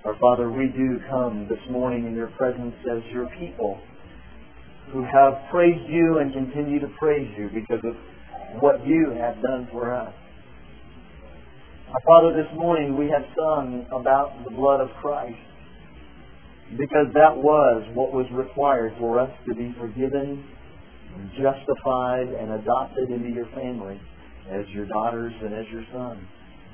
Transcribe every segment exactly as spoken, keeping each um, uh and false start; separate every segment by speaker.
Speaker 1: Our Father, we do come this morning in your presence as your people who have praised you and continue to praise you because of what you have done for us. Our Father, this morning we have sung about the blood of Christ because that was what was required for us to be forgiven, justified, and adopted into your family as your daughters and as your sons.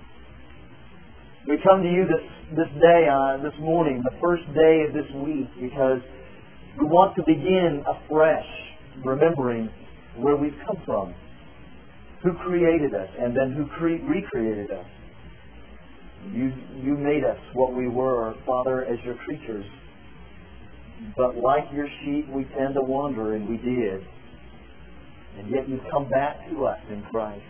Speaker 1: We come to you this, this day, uh, this morning, the first day of this week, because we want to begin afresh, remembering where we've come from, who created us, and then who cre- recreated us. You, you made us what we were, Father, as your creatures. But like your sheep, we tend to wander, and we did. And yet you've come back to us in Christ.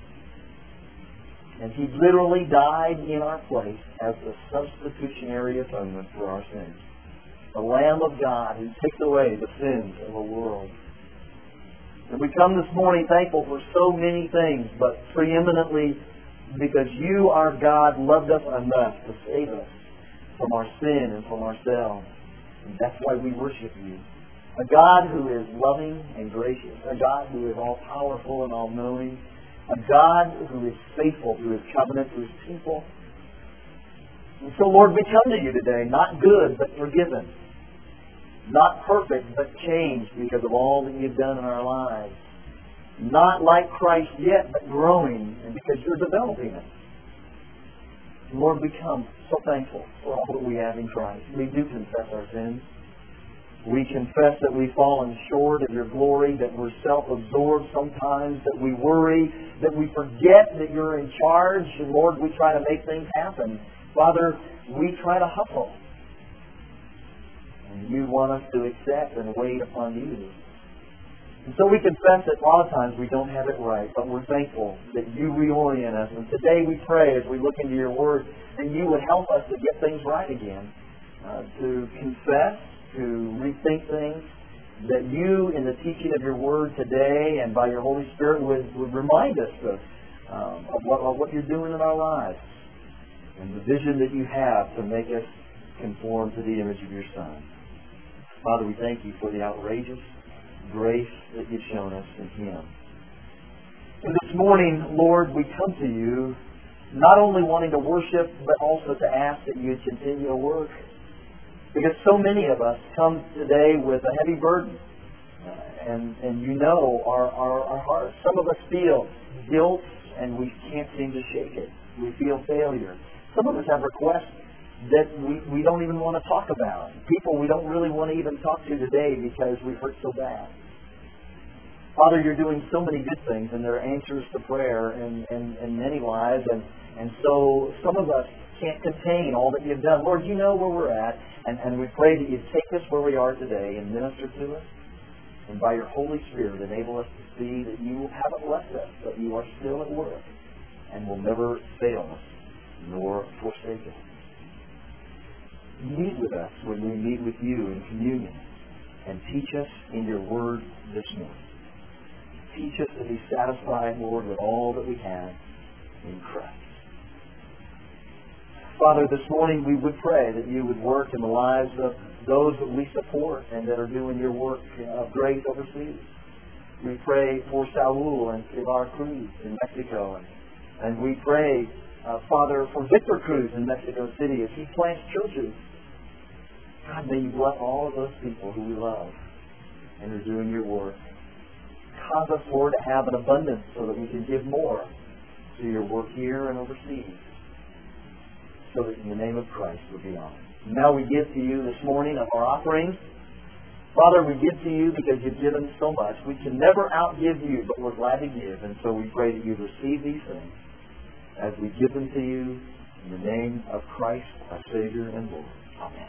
Speaker 1: And He literally died in our place as the substitutionary atonement for our sins. The Lamb of God who takes away the sins of the world. And we come this morning thankful for so many things, but preeminently because you, our God, loved us enough to save us from our sin and from ourselves. And that's why we worship you. A God who is loving and gracious. A God who is all-powerful and all-knowing. A God who is faithful to His covenant, to His people. And so, Lord, we come to you today, not good, but forgiven. Not perfect, but changed because of all that you've done in our lives. Not like Christ yet, but growing, and because you're developing us. Lord, we come so thankful for all that we have in Christ. We do confess our sins. We confess that we've fallen short of your glory, that we're self-absorbed sometimes, that we worry, that we forget that you're in charge. And Lord, we try to make things happen. Father, we try to hustle. And you want us to accept and wait upon you. And so we confess that a lot of times we don't have it right, but we're thankful that you reorient us. And today we pray as we look into your word that you would help us to get things right again, uh, to confess, to rethink things, that you, in the teaching of your word today and by your Holy Spirit, would, would remind us of, um, of, what, of what you're doing in our lives and the vision that you have to make us conform to the image of your Son. Father, we thank you for the outrageous grace that you've shown us in Him. And this morning, Lord, we come to you not only wanting to worship, but also to ask that you continue to work. Because so many of us come today with a heavy burden. Uh, and, and you know our, our, our hearts. Some of us feel guilt and we can't seem to shake it. We feel failure. Some of us have requests that we, we don't even want to talk about. People we don't really want to even talk to today because we hurt so bad. Father, you're doing so many good things and there are answers to prayer in, in, in many lives. And, and so some of us can't contain all that you've done. Lord, you know where we're at. And, and we pray that you take us where we are today and minister to us. And by your Holy Spirit, enable us to see that you haven't left us, but you are still at work and will never fail us nor forsake us. Meet with us when we meet with you in communion and teach us in your word this morning. Teach us to be satisfied, Lord, with all that we have in Christ. Father, this morning we would pray that you would work in the lives of those that we support and that are doing your work of grace overseas. We pray for Saul and Pilar Cruz in Mexico. And, and we pray, uh, Father, for Victor Cruz in Mexico City as he plants churches. God, may you bless all of those people who we love and are doing your work. Cause us, Lord, to have an abundance so that we can give more to your work here and overseas, so that in the name of Christ we'll be honored. Now we give to you this morning of our offerings. Father, we give to you because you've given so much. We can never outgive you, but we're glad to give. And so we pray that you receive these things as we give them to you in the name of Christ, our Savior and Lord. Amen.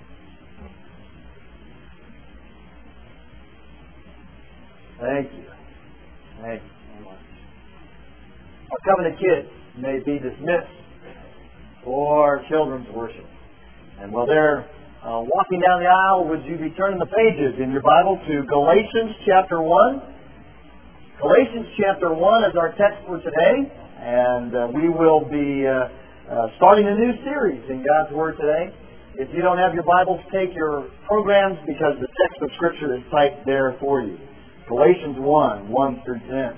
Speaker 1: Thank you. Thank you so much. Our covenant kids may be dismissed for children's worship. And while they're uh, walking down the aisle, would you be turning the pages in your Bible to Galatians chapter one? Galatians chapter one is our text for today. And uh, we will be uh, uh, starting a new series in God's Word today. If you don't have your Bibles, take your programs because the text of Scripture is typed there for you. Galatians one, one through ten.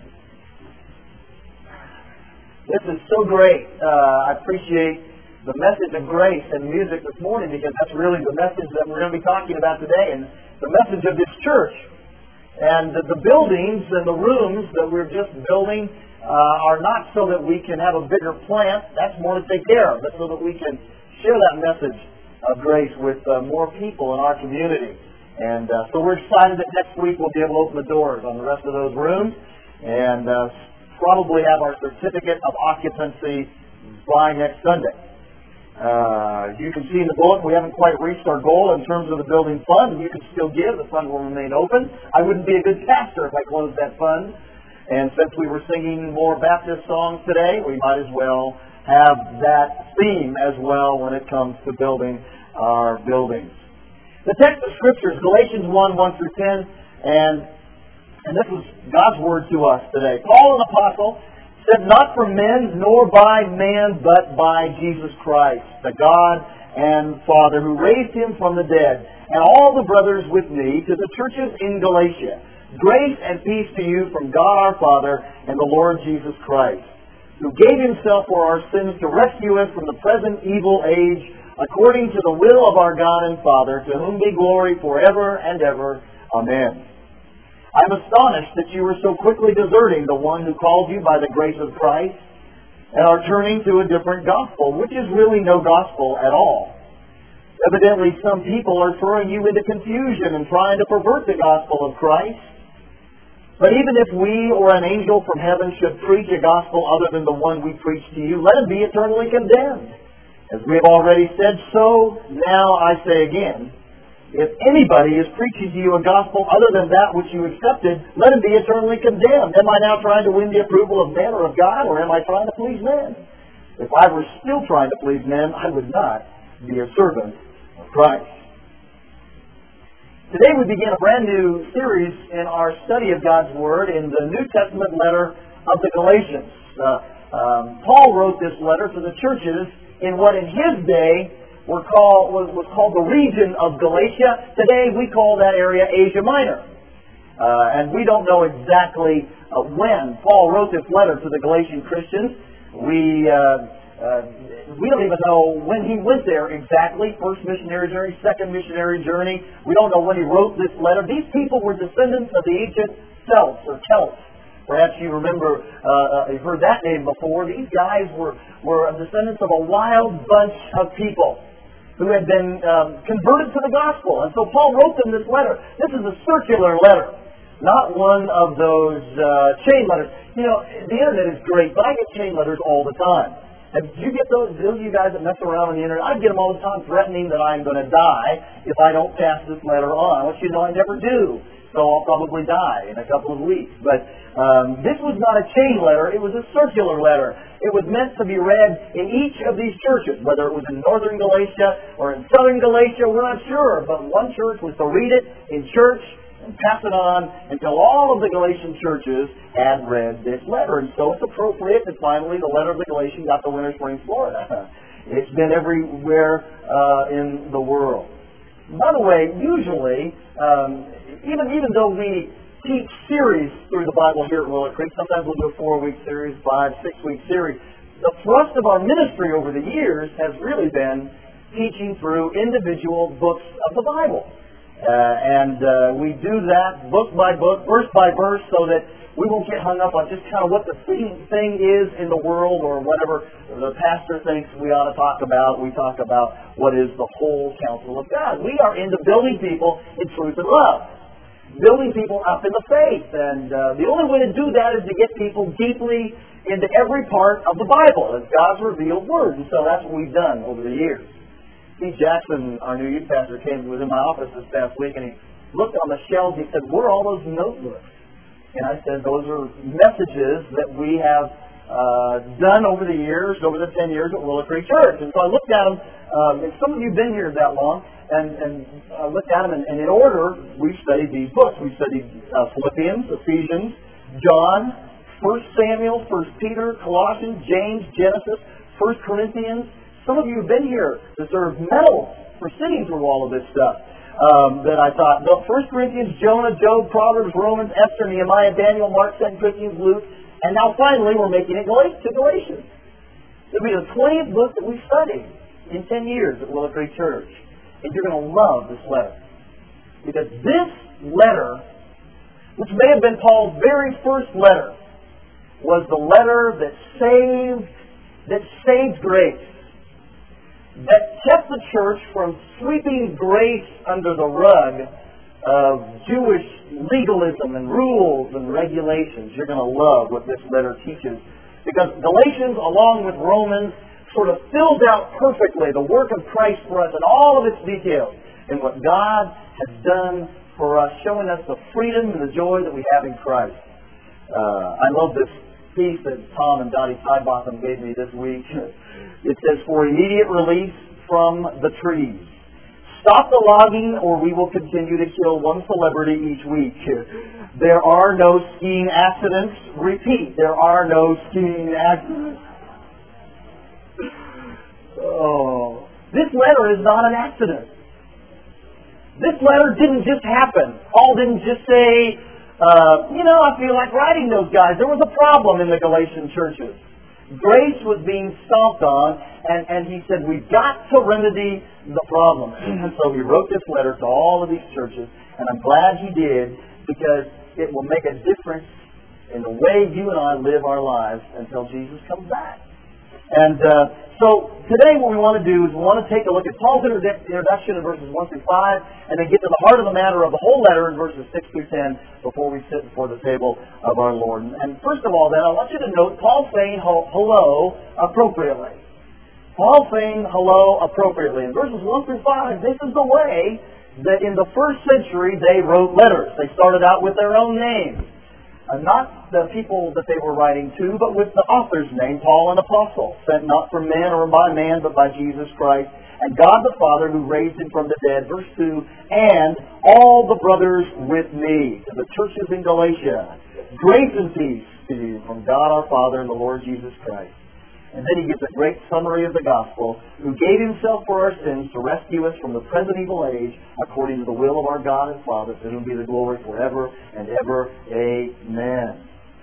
Speaker 1: This is so great. Uh, I appreciate the message of grace and music this morning because that's really the message that we're going to be talking about today and the message of this church. And the, the buildings and the rooms that we're just building uh, are not so that we can have a bigger plant. That's more to take care of, but so that we can share that message of grace with uh, more people in our community. And uh, so we're excited that next week we'll be able to open the doors on the rest of those rooms and uh, probably have our certificate of occupancy by next Sunday. Uh, you can see in the bulletin we haven't quite reached our goal in terms of the building fund. You can still give. The fund will remain open. I wouldn't be a good pastor if I closed that fund. And since we were singing more Baptist songs today, we might as well have that theme as well when it comes to building our buildings. The text of Scripture is Galatians one, one through ten, and, and this is God's Word to us today. Paul, an apostle, said, "Not from men, nor by man, but by Jesus Christ, the God and Father, who raised Him from the dead, and all the brothers with me, to the churches in Galatia. Grace and peace to you from God our Father and the Lord Jesus Christ, who gave Himself for our sins to rescue us from the present evil age, according to the will of our God and Father, to whom be glory forever and ever. Amen. I'm astonished that you are so quickly deserting the one who called you by the grace of Christ and are turning to a different gospel, which is really no gospel at all. Evidently, some people are throwing you into confusion and trying to pervert the gospel of Christ. But even if we or an angel from heaven should preach a gospel other than the one we preach to you, let him be eternally condemned. As we have already said, so now I say again, if anybody is preaching to you a gospel other than that which you accepted, let him be eternally condemned. Am I now trying to win the approval of men or of God, or am I trying to please men? If I were still trying to please men, I would not be a servant of Christ. Today we begin a brand new series in our study of God's Word in the New Testament letter of the Galatians. Uh, um, Paul wrote this letter to the churches in what in his day were called, was, was called the region of Galatia. Today we call that area Asia Minor. Uh, and we don't know exactly uh, when Paul wrote this letter to the Galatian Christians. We, uh, uh, we don't even know when he went there exactly. First missionary journey, second missionary journey. We don't know when he wrote this letter. These people were descendants of the ancient Celts or Celts. Perhaps you remember, uh, you've heard that name before. These guys were, were descendants of a wild bunch of people who had been um, converted to the gospel. And so Paul wrote them this letter. This is a circular letter, not one of those uh, chain letters. You know, the internet is great, but I get chain letters all the time. And do you get those, those of you guys that mess around on the internet? I get them all the time threatening that I'm going to die if I don't pass this letter on. I want you to know I never do. So I'll probably die in a couple of weeks. But um, this was not a chain letter. It was a circular letter. It was meant to be read in each of these churches, whether it was in northern Galatia or in southern Galatia, we're not sure. But one church was to read it in church and pass it on until all of the Galatian churches had read this letter. And so it's appropriate that finally the letter of the Galatians got to Winter Springs, Florida. It's been everywhere uh, in the world. By the way, usually, um, even even though we teach series through the Bible here at Willow Creek, sometimes we'll do a four-week series, five, six-week series, the thrust of our ministry over the years has really been teaching through individual books of the Bible. Uh, and uh, we do that book by book, verse by verse, so that we won't get hung up on just kind of what the thing, thing is in the world or whatever the pastor thinks we ought to talk about. We talk about what is the whole counsel of God. We are into building people in truth and love, building people up in the faith. And uh, the only way to do that is to get people deeply into every part of the Bible as God's revealed Word. And so that's what we've done over the years. Steve Jackson, our new youth pastor, came was in my office this past week, and he looked on the shelves. He said, "Where are all those notebooks?" And I said, "Those are messages that we have uh, done over the years, over the ten years at Willow Creek Church." And so I looked at them. Um, and some of you have been here that long, and, and I looked at them, and, and in order, we studied these books. We studied uh, Philippians, Ephesians, John, First Samuel, First Peter, Colossians, James, Genesis, First Corinthians. Some of you have been here, deserve medals for sitting through all of this stuff. Um, that I thought, no, First Corinthians, Jonah, Job, Proverbs, Romans, Esther, Nehemiah, Daniel, Mark, Second Corinthians, Luke, and now finally we're making it to Galatians. It'll be the twentieth book that we studied in ten years at Willow Creek Church. And you're going to love this letter. Because this letter, which may have been Paul's very first letter, was the letter that saved, that saved grace. That kept the church from sweeping grace under the rug of Jewish legalism and rules and regulations. You're going to love what this letter teaches. Because Galatians, along with Romans, sort of fills out perfectly the work of Christ for us in all of its details and what God has done for us, showing us the freedom and the joy that we have in Christ. Uh, I love this piece that Tom and Dottie Tiebotham gave me this week. It says, for immediate release from the trees. Stop the logging or we will continue to kill one celebrity each week. There are no skiing accidents. Repeat, there are no skiing accidents. Oh, this letter is not an accident. This letter didn't just happen. Paul didn't just say, uh, you know, I feel like writing those guys. There was a problem in the Galatian churches. Grace was being stomped on, and, and he said, we've got to remedy the problem. And so he wrote this letter to all of these churches, and I'm glad he did, because it will make a difference in the way you and I live our lives until Jesus comes back. And uh, so today what we want to do is we want to take a look at Paul's introduction in verses one through five, and then get to the heart of the matter of the whole letter in verses six through ten before we sit before the table of our Lord. And first of all, then, I want you to note Paul saying hello appropriately. Paul saying hello appropriately. In verses one through five, this is the way that in the first century they wrote letters. They started out with their own names. Uh, not the people that they were writing to, but with the author's name, Paul, an apostle, sent not from men or by man, but by Jesus Christ, and God the Father who raised him from the dead. Verse two, and all the brothers with me, to the churches in Galatia. Grace and peace to you from God our Father and the Lord Jesus Christ. And then he gives a great summary of the gospel, who gave himself for our sins to rescue us from the present evil age, according to the will of our God and Father, to whom be the glory forever and ever. Amen.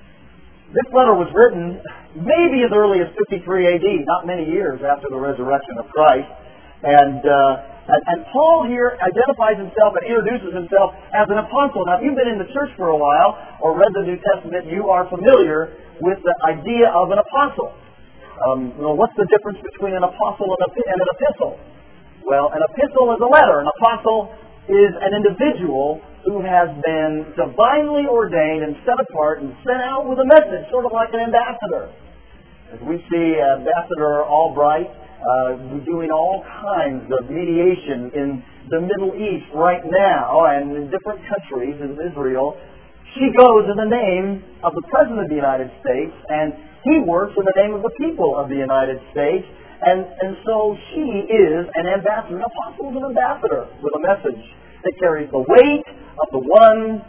Speaker 1: This letter was written maybe as early as fifty-three A D, not many years after the resurrection of Christ. And, uh, and, and Paul here identifies himself and introduces himself as an apostle. Now, if you've been in the church for a while or read the New Testament, you are familiar with the idea of an apostle. Um, well, what's the difference between an apostle and, a, and an epistle? Well, an epistle is a letter. An apostle is an individual who has been divinely ordained and set apart and sent out with a message, sort of like an ambassador. As we see Ambassador Albright uh, doing all kinds of mediation in the Middle East right now and in different countries, in Israel, she goes in the name of the President of the United States, and he works in the name of the people of the United States, and, and so she is an ambassador. An apostle is an ambassador with a message that carries the weight of the one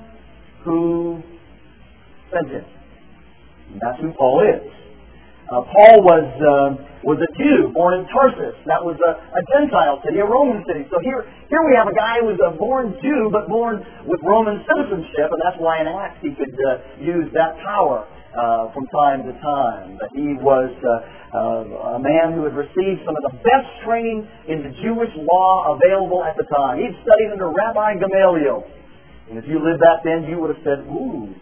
Speaker 1: who sent him. And that's who Paul is. Uh, Paul was uh, was a Jew born in Tarsus. That was a, a Gentile city, a Roman city. So here here we have a guy who was a born Jew, but born with Roman citizenship, and that's why in Acts he could uh, use that power Uh, from time to time. That he was uh, uh, a man who had received some of the best training in the Jewish law available at the time. He'd studied under Rabbi Gamaliel. And if you lived back then, you would have said, ooh,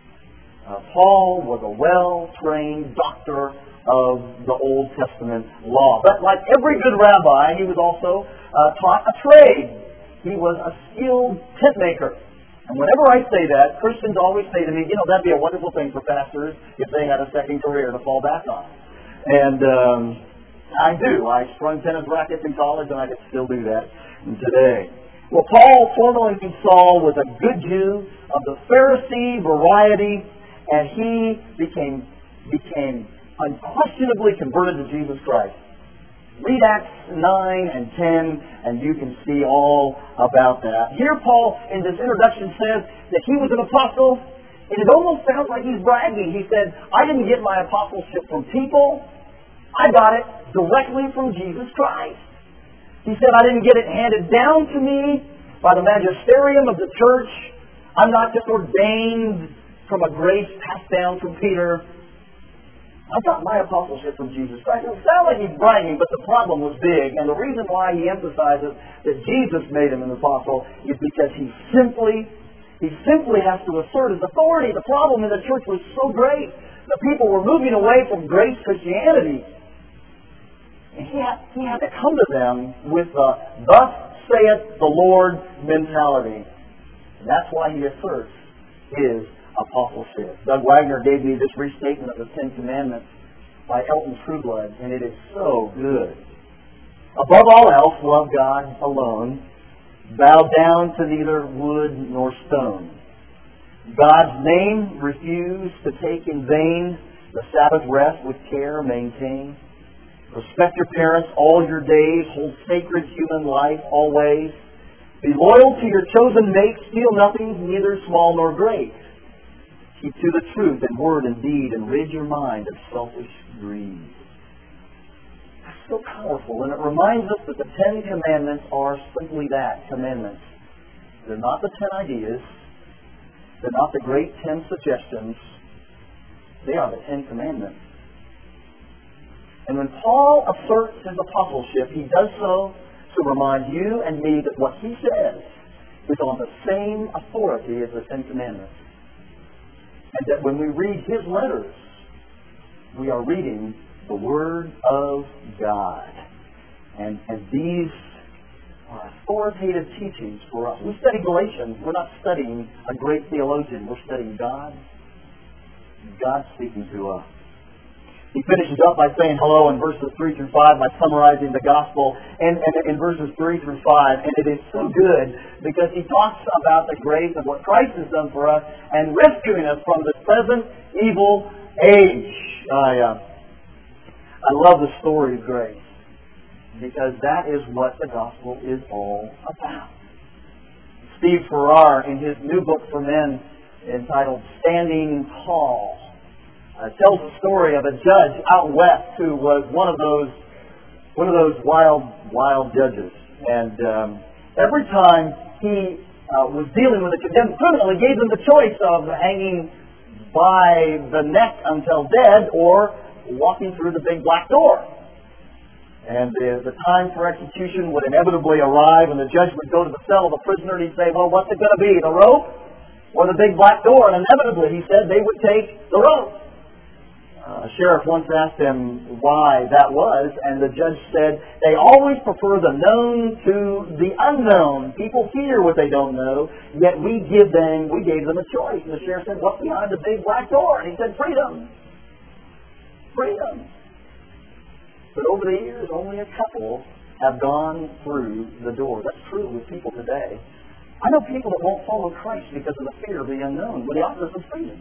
Speaker 1: uh, Paul was a well-trained doctor of the Old Testament law. But like every good rabbi, he was also uh, taught a trade. He was a skilled tent maker. And whenever I say that, Christians always say to me, you know, that'd be a wonderful thing for pastors if they had a second career to fall back on. And um, I do. I strung tennis rackets in college, and I can still do that today. Well, Paul, formerly Saul, was a good Jew of the Pharisee variety, and he became became unquestionably converted to Jesus Christ. Read Acts nine and ten, and you can see all about that. Here Paul, in this introduction, says that he was an apostle, and it almost sounds like he's bragging. He said, I didn't get my apostleship from people. I got it directly from Jesus Christ. He said, I didn't get it handed down to me by the magisterium of the church. I'm not just ordained from a grace passed down from Peter. I got my apostleship from Jesus Christ. It sounds like he's bragging, but the problem was big. And the reason why he emphasizes that Jesus made him an apostle is because he simply, he simply has to assert his authority. The problem in the church was so great. The people were moving away from grace Christianity. And he had, he had to come to them with the thus saith the Lord mentality. And that's why he asserts his apostleship. Doug Wagner gave me this restatement of the Ten Commandments by Elton Trueblood, and it is so good. Above all else, love God alone. Bow down to neither wood nor stone. God's name refuse to take in vain. The Sabbath rest with care maintain. Respect your parents all your days. Hold sacred human life always. Be loyal to your chosen mate. Steal nothing, neither small nor great. Keep to the truth in word and deed, and rid your mind of selfish greed. That's so powerful, and it reminds us that the Ten Commandments are simply that, commandments. They're not the ten ideas. They're not the great ten suggestions. They are the Ten Commandments. And when Paul asserts his apostleship, he does so to remind you and me that what he says is on the same authority as the Ten Commandments. And that when we read his letters, we are reading the Word of God. And, and these are authoritative teachings for us. We study Galatians. We're not studying a great theologian. We're studying God. God speaking to us. He finishes up by saying hello in verses three through five by summarizing the gospel and, and in verses three through five. And it is so good because he talks about the grace of what Christ has done for us and rescuing us from this present evil age. I, uh, I love the story of grace because that is what the gospel is all about. Steve Farrar, in his new book for men entitled Standing Tall, Uh, tells the story of a judge out west who was one of those one of those wild, wild judges. And um, every time he uh, was dealing with a condemned criminal, he gave them the choice of hanging by the neck until dead or walking through the big black door. And the, the time for execution would inevitably arrive, and the judge would go to the cell of the prisoner, and he'd say, well, what's it going to be, the rope or the big black door? And inevitably, he said, they would take the rope. Uh, a sheriff once asked him why that was, and the judge said, they always prefer the known to the unknown. People fear what they don't know, yet we give them, we gave them a choice. And the sheriff said, what's behind the big black door? And he said, freedom. Freedom. But over the years, only a couple have gone through the door. That's true with people today. I know people that won't follow Christ because of the fear of the unknown, but he offers them freedom.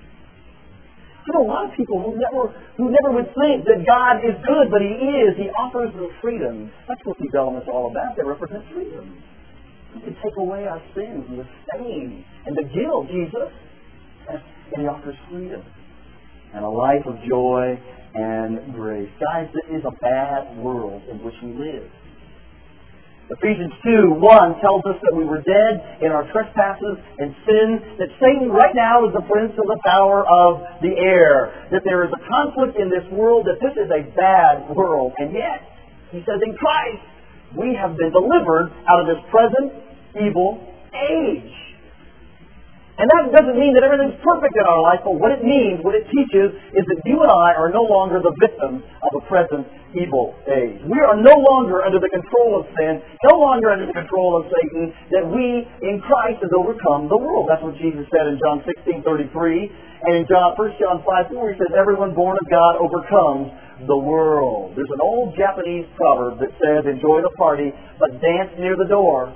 Speaker 1: You know, a lot of people who never who never would think that God is good, but He is. He offers them freedom. That's what these elements are all about. They represent freedom. He can take away our sins and the stain and the guilt, Jesus. And He offers freedom and a life of joy and grace. Guys, this is a bad world in which we live. Ephesians two one tells us that we were dead in our trespasses and sin, that Satan right now is the prince of the power of the air, that there is a conflict in this world, that this is a bad world. And yet, he says in Christ, we have been delivered out of this present evil age. And that doesn't mean that everything's perfect in our life, but what it means, what it teaches, is that you and I are no longer the victims of a present evil age. We are no longer under the control of sin, no longer under the control of Satan, that we in Christ have overcome the world. That's what Jesus said in John sixteen thirty-three. And in John, First John five four, he says, everyone born of God overcomes the world. There's an old Japanese proverb that says, enjoy the party, but dance near the door.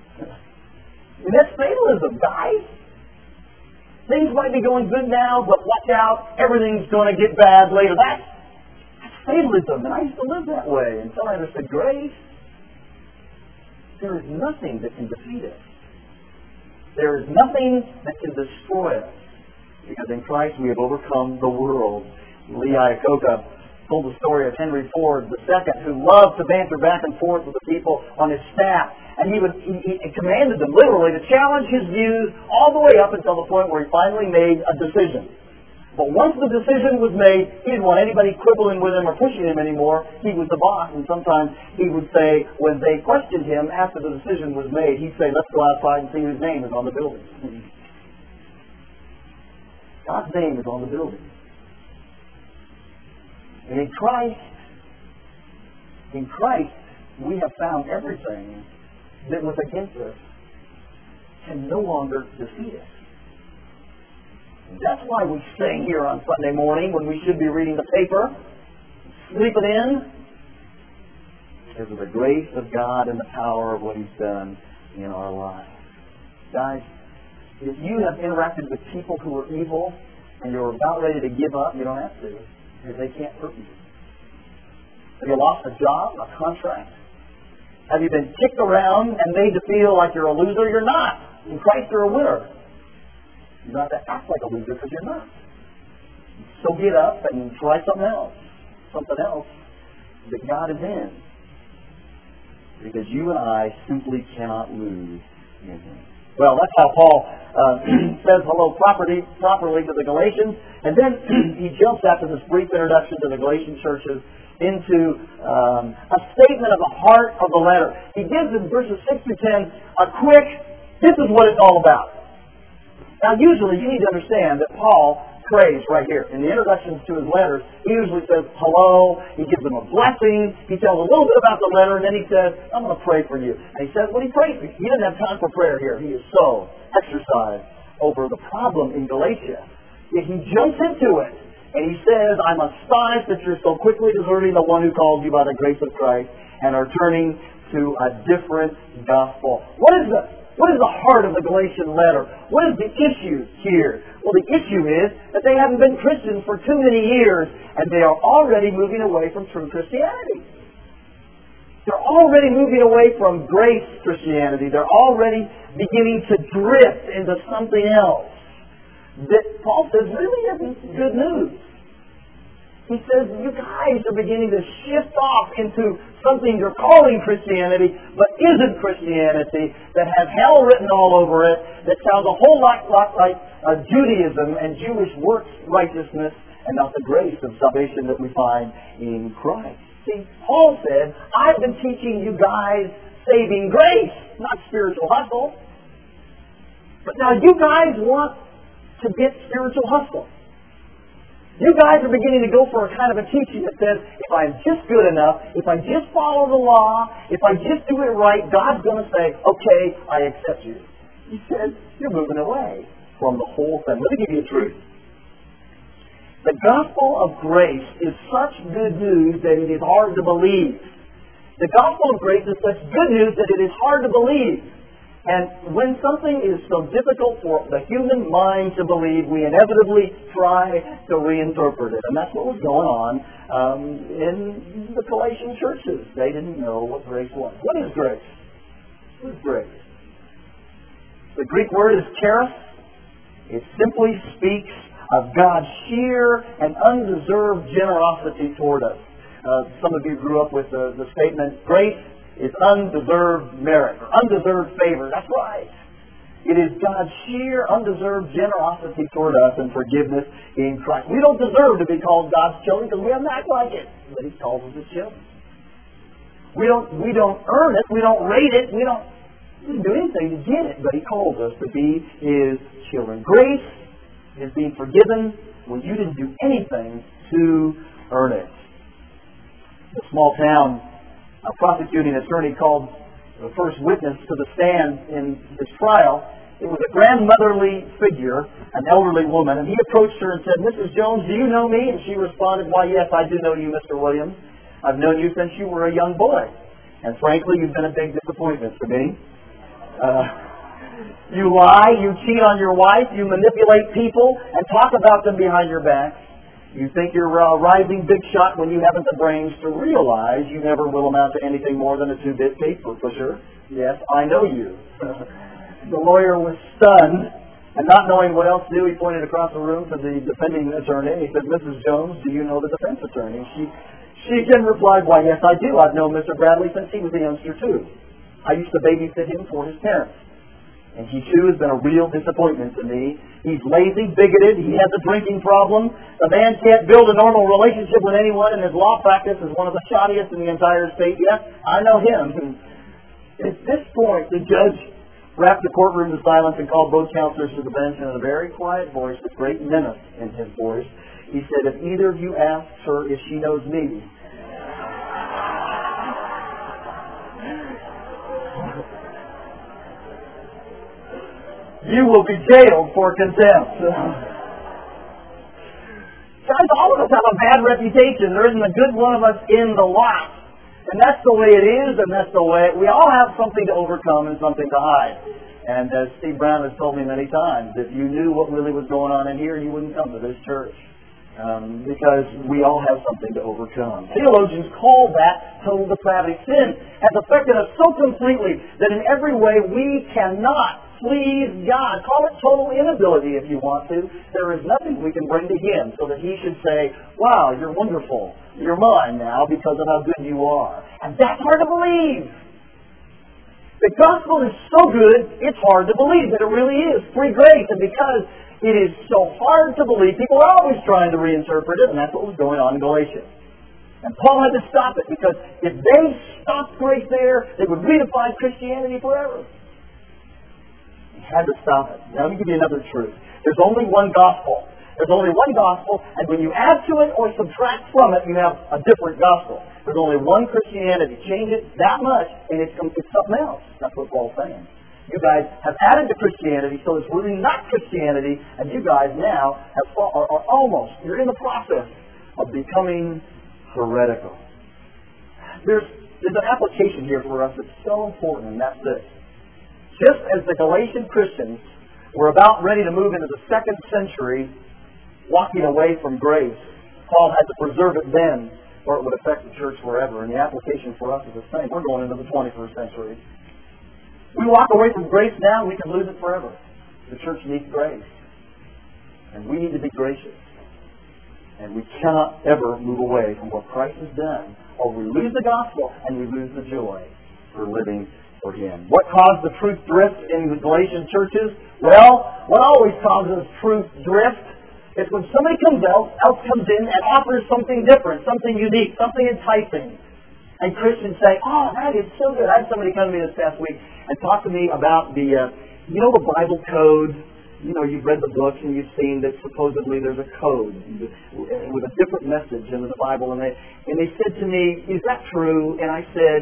Speaker 1: And that's fatalism, guys. Things might be going good now, but watch out, everything's going to get bad later. That's, that's fatalism, and I used to live that way until I understood grace. There is nothing that can defeat us. There is nothing that can destroy us, because in Christ we have overcome the world. Lee Iacocca told the story of Henry Ford the Second, who loved to banter back and forth with the people on his staff. And he, would, he, he commanded them literally to challenge his views all the way up until the point where he finally made a decision. But once the decision was made, he didn't want anybody quibbling with him or pushing him anymore. He was the boss, and sometimes he would say, when they questioned him after the decision was made, he'd say, let's go outside and see whose name is on the building. God's name is on the building. And in Christ, in Christ, we have found everything that was against us can no longer defeat us. That's why we sing here on Sunday morning when we should be reading the paper, sleeping in, because of the grace of God and the power of what He's done in our lives. Guys, if you have interacted with people who are evil and you're about ready to give up, you don't have to, because they can't hurt you. Have you lost a job, a contract? Have you been kicked around and made to feel like you're a loser? You're not. In Christ, you're a winner. You don't have to act like a loser because you're not. So get up and try something else. Something else that God is in. Because you and I simply cannot lose in Him. Well, that's how Paul uh, says hello properly, properly to the Galatians. And then he jumps after this brief introduction to the Galatian churches into um, a statement of the heart of the letter. He gives in verses six through ten a quick, this is what it's all about. Now, usually you need to understand that Paul prays right here. In the introductions to his letters, he usually says hello, he gives them a blessing, he tells a little bit about the letter, and then he says, I'm going to pray for you. And he says, when he prays, he doesn't have time for prayer here. He is so exercised over the problem in Galatia. Yet he jumps into it, and he says, I'm astonished that you're so quickly deserting the one who called you by the grace of Christ and are turning to a different gospel. What is the What is the heart of the Galatian letter? What is the issue here? Well, the issue is that they haven't been Christians for too many years, and they are already moving away from true Christianity. They're already moving away from grace Christianity. They're already beginning to drift into something else that Paul says really isn't good news. He says, you guys are beginning to shift off into something you're calling Christianity, but isn't Christianity, that has hell written all over it, that sounds a whole lot, lot like uh, Judaism and Jewish works righteousness, and not the grace of salvation that we find in Christ. See, Paul said, I've been teaching you guys saving grace, not spiritual hustle. But now you guys want to get spiritual hustle. You guys are beginning to go for a kind of a teaching that says, if I'm just good enough, if I just follow the law, if I just do it right, God's going to say, okay, I accept you. He says, you're moving away from the whole thing. Let me give you a truth. The gospel of grace is such good news that it is hard to believe. The gospel of grace is such good news that it is hard to believe. And when something is so difficult for the human mind to believe, we inevitably try to reinterpret it. And that's what was going on um, in the Galatian churches. They didn't know what grace was. What is grace? What is grace? The Greek word is charis. It simply speaks of God's sheer and undeserved generosity toward us. Uh, some of you grew up with the, the statement, grace is undeserved merit, or undeserved favor. That's right. It is God's sheer, undeserved generosity toward us and forgiveness in Christ. We don't deserve to be called God's children because we haven't acted like it, but He calls us His children. We don't, we don't earn it. We don't rate it. We don't, we didn't do anything to get it, but He calls us to be His children. Grace is being forgiven when you didn't do anything to earn it. A small town, a prosecuting attorney called the first witness to the stand in his trial. It was a grandmotherly figure, an elderly woman, and he approached her and said, Missus Jones, do you know me? And she responded, why, yes, I do know you, Mister Williams. I've known you since you were a young boy. And frankly, you've been a big disappointment to me. Uh, you lie, you cheat on your wife, you manipulate people, and talk about them behind your back. You think you're a rising big shot when you haven't the brains to realize you never will amount to anything more than a two-bit paper pusher. Yes, I know you. The lawyer was stunned And not knowing what else to do, he pointed across the room to the defending attorney, and he said, Missus Jones, do you know the defense attorney? She she then replied, why, yes, I do. I've known Mister Bradley since he was a youngster, too. I used to babysit him for his parents. And he, too, has been a real disappointment to me. He's lazy, bigoted, he has a drinking problem. The man can't build a normal relationship with anyone, and his law practice is one of the shoddiest in the entire state. Yes, I know him. And at this point, the judge wrapped the courtroom to silence and called both counselors to the bench, and in a very quiet voice, with great menace in his voice, he said, if either of you ask her if she knows me, you will be jailed for contempt. Guys, all of us have a bad reputation. There isn't a good one of us in the lot. And that's the way it is, and that's the way... We all have something to overcome and something to hide. And as Steve Brown has told me many times, if you knew what really was going on in here, you wouldn't come to this church. Um, because we all have something to overcome. Theologians call that total depravity. Sin has affected us so completely that in every way we cannot please God. Call it total inability if you want to. There is nothing we can bring to Him so that He should say, wow, you're wonderful. You're mine now because of how good you are. And that's hard to believe. The gospel is so good, it's hard to believe that it really is free grace. And because it is so hard to believe, people are always trying to reinterpret it, and that's what was going on in Galatia. And Paul had to stop it, because if they stopped grace there, they would redefine Christianity forever. He had to stop it. Now, let me give you another truth. There's only one gospel. There's only one gospel, and when you add to it or subtract from it, you have a different gospel. There's only one Christianity. Change it that much, and it's, it's something else. That's what Paul's saying. You guys have added to Christianity, so it's really not Christianity, and you guys now have are, are almost, you're in the process of becoming heretical. There's, there's an application here for us that's so important, and that's this. Just as the Galatian Christians were about ready to move into the second century, walking away from grace, Paul had to preserve it then, or it would affect the church forever, and the application for us is the same. We're going into the twenty-first century. We walk away from grace now, we can lose it forever. The church needs grace. And we need to be gracious. And we cannot ever move away from what Christ has done, or we lose the gospel and we lose the joy for living for Him. What caused the truth drift in the Galatian churches? Well, what always causes truth drift is when somebody comes else, else comes in and offers something different, something unique, something enticing. And Christians say, oh, that is so good. I had somebody come to me this past week and talk to me about the, uh, you know, the Bible code. You know, you've read the books and you've seen that supposedly there's a code with a different message in the Bible. And they, and they said to me, is that true? And I said,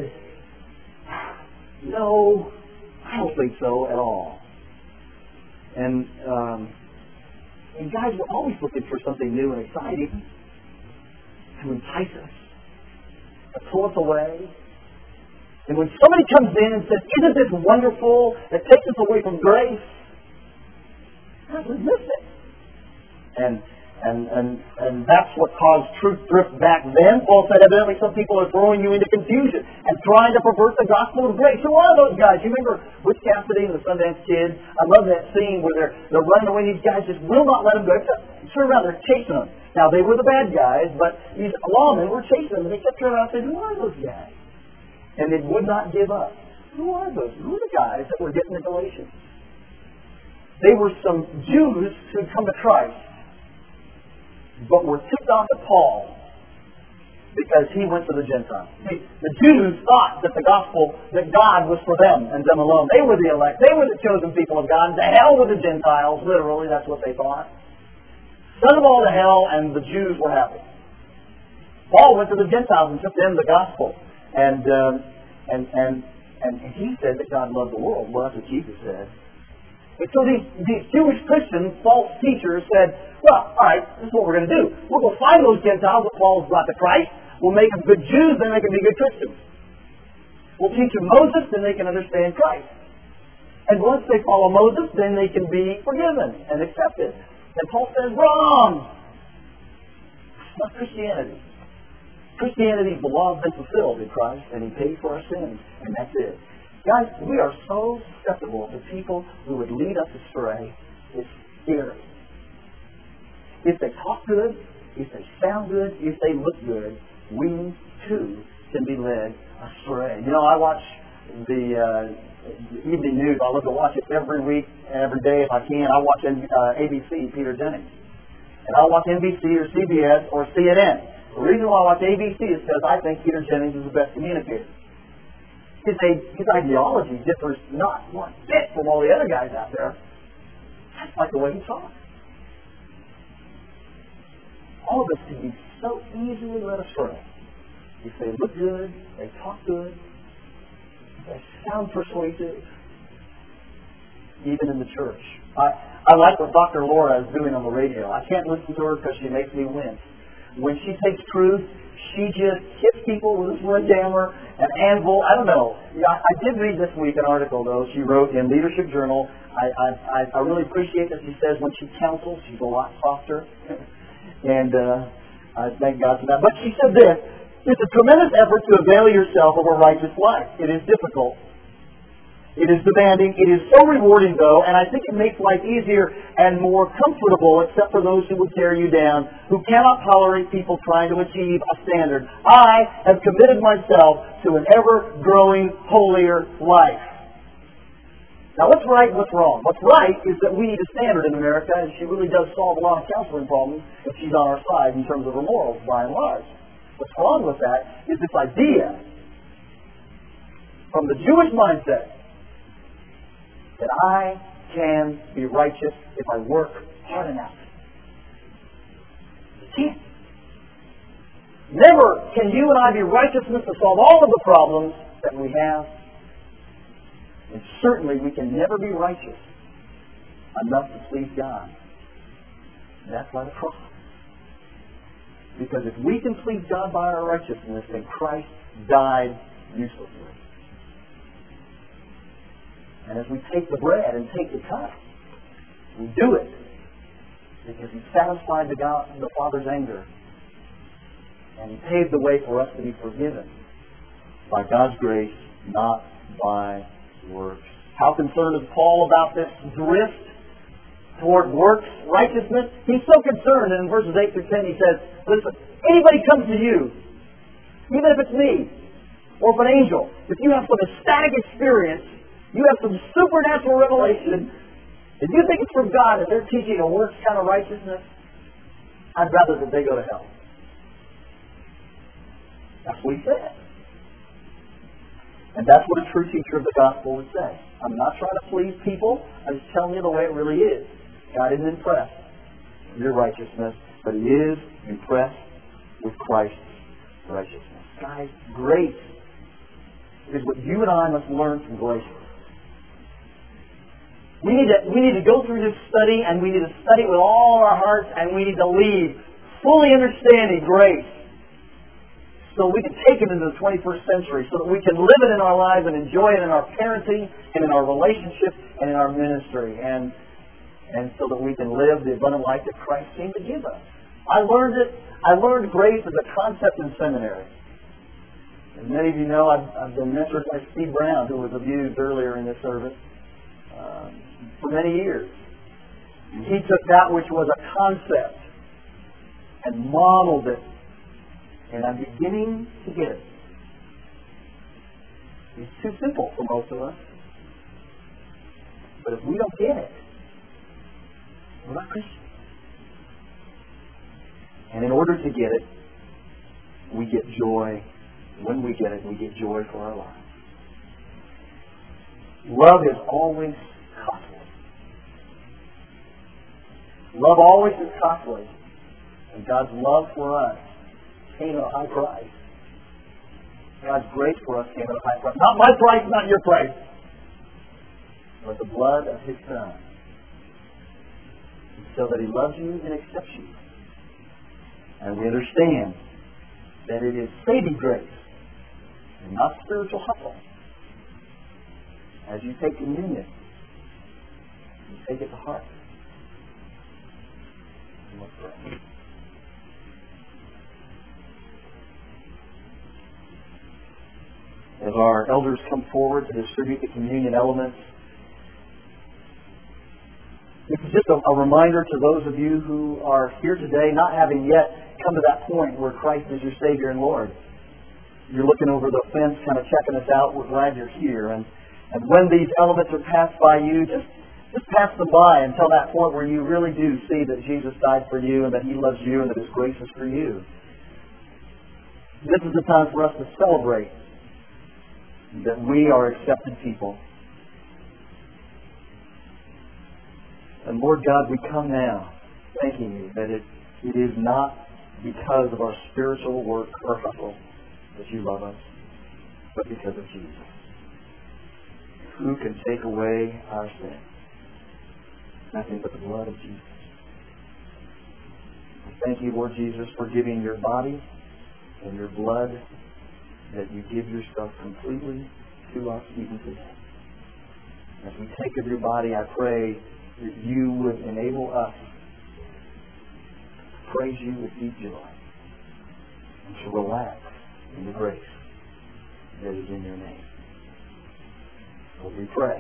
Speaker 1: no, I don't think so at all. And, um, and guys, we're always looking for something new and exciting to entice us, to pull us away. And when somebody comes in and says, isn't this wonderful, that takes us away from grace, we miss it. And, and, and, and that's what caused truth drift back then. Paul said, evidently some people are throwing you into confusion and trying to pervert the gospel of grace. Who are those guys? You remember Butch Cassidy and the Sundance Kid? I love that scene where they're, they're running away. These guys just will not let them go. Turn around, they're chasing them. Now, they were the bad guys, but these lawmen were chasing them. And they kept turning around and saying, who are those guys? And they would not give up. Who are those? Who are the guys that were getting the Galatians? They were some Jews who had come to Christ, but were tipped off to Paul because he went to the Gentiles. See, the Jews thought that the gospel, that God was for them and them alone. They were the elect. They were the chosen people of God. To hell with the Gentiles. Literally, that's what they thought. Send them all to hell, and the Jews were happy. Paul went to the Gentiles and took them the gospel. And, um, and, and, and he said that God loved the world. Well, that's what Jesus said. And so these, these Jewish Christians, false teachers, said, well, all right, this is what we're going to do. We'll go find those Gentiles that Paul's brought to Christ. We'll make them good Jews, then they can be good Christians. We'll teach them Moses, then they can understand Christ. And once they follow Moses, then they can be forgiven and accepted. And Paul says, wrong! It's not Christianity. Christianity is the law has been fulfilled in Christ, and He paid for our sins, and that's it. Guys, we are so susceptible to people who would lead us astray, It's scary. If they talk good, if they sound good, if they look good, we too can be led astray. You know, I watch the uh, evening news. I love to watch it every week, every day if I can. I watch uh, A B C, Peter Jennings. And I watch N B C or C B S or C N N. The reason why I watch A B C is because I think Peter Jennings is the best communicator. His, his ideology differs not one bit from all the other guys out there. That's like the way he talks. All of us can be so easily led astray. If they look good, they talk good, they sound persuasive, even in the church. I, I like what Doctor Laura is doing on the radio. I can't listen to her because she makes me wince. When she takes truth, she just hits people with a sledgehammer, an anvil. I don't know. I, I did read this week an article, though, she wrote in Leadership Journal. I, I, I really appreciate that she says when she counsels, she's a lot softer. And uh, I thank God for that. But she said this: it's a tremendous effort to avail yourself of a righteous life. It is difficult. It is demanding. It is so rewarding, though, and I think it makes life easier and more comfortable, except for those who would tear you down, who cannot tolerate people trying to achieve a standard. I have committed myself to an ever-growing, holier life. Now, what's right and what's wrong? What's right is that we need a standard in America, and she really does solve a lot of counseling problems if she's on our side in terms of her morals, by and large. What's wrong with that is this idea from the Jewish mindset that I can be righteous if I work hard enough. You can't. Never can you and I be righteous enough to solve all of the problems that we have. And certainly we can never be righteous enough to please God. And that's why the cross. Because if we can please God by our righteousness, then Christ died uselessly. And as we take the bread and take the cup, we do it because He satisfied the, God, the Father's anger. And He paved the way for us to be forgiven by God's grace, not by works. How concerned is Paul about this drift toward works righteousness? He's so concerned, and in verses eight through ten he says, listen, anybody comes to you, even if it's me, or if an angel, if you have some ecstatic experience, you have some supernatural revelation, if you think it's from God that they're teaching a works kind of righteousness, I'd rather that they go to hell. That's what he said. And that's what a true teacher of the gospel would say. I'm not trying to please people. I'm just telling you the way it really is. God isn't impressed with your righteousness, but He is impressed with Christ's righteousness. Guys, grace is what you and I must learn from Galatians. We need to, we need to go through this study, and we need to study it with all our hearts, and we need to leave fully understanding grace so we can take it into the twenty-first century, so that we can live it in our lives and enjoy it in our parenting and in our relationships and in our ministry, and and so that we can live the abundant life that Christ came to give us. I learned it. I learned grace as a concept in seminary. As many of you know, I've, I've been mentored by Steve Brown, who was abused earlier in this service, um, for many years. And he took that which was a concept and modeled it. And I'm beginning to get it. It's too simple for most of us. But if we don't get it, we're not Christians. And in order to get it, we get joy. When we get it, we get joy for our lives. Love is always costly. Love always is costly. And God's love for us came at a high price. God's grace for us came at a high price. Not my price, not your price, but the blood of His Son. So that He loves you and accepts you. And we understand that it is saving grace and not spiritual hustle. As you take communion, you take it to heart. And let's pray. As our elders come forward to distribute the communion elements, This is just a, a reminder to those of you who are here today, not having yet come to that point where Christ is your Savior and Lord. You're looking over the fence, kind of checking us out. We're glad you're here. And, and when these elements are passed by you, just, just pass them by until that point where you really do see that Jesus died for you and that He loves you and that His grace is for you. This is the time for us to celebrate that we are accepted people. And Lord God, we come now thanking you that it, it is not because of our spiritual work or hustle that you love us, but because of Jesus, who can take away our sin. Nothing but the blood of Jesus. We thank you, Lord Jesus, for giving your body and your blood, that you give yourself completely to us even today. As we take of your body, I pray that you would enable us to praise you with deep joy and to relax in the grace that is in your name. So we pray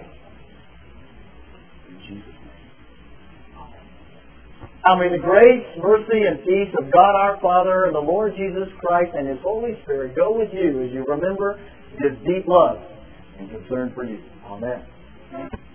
Speaker 1: in Jesus' name. Amen. Now may the grace, mercy, and peace of God our Father and the Lord Jesus Christ and His Holy Spirit go with you as you remember His deep love and concern for you. Amen.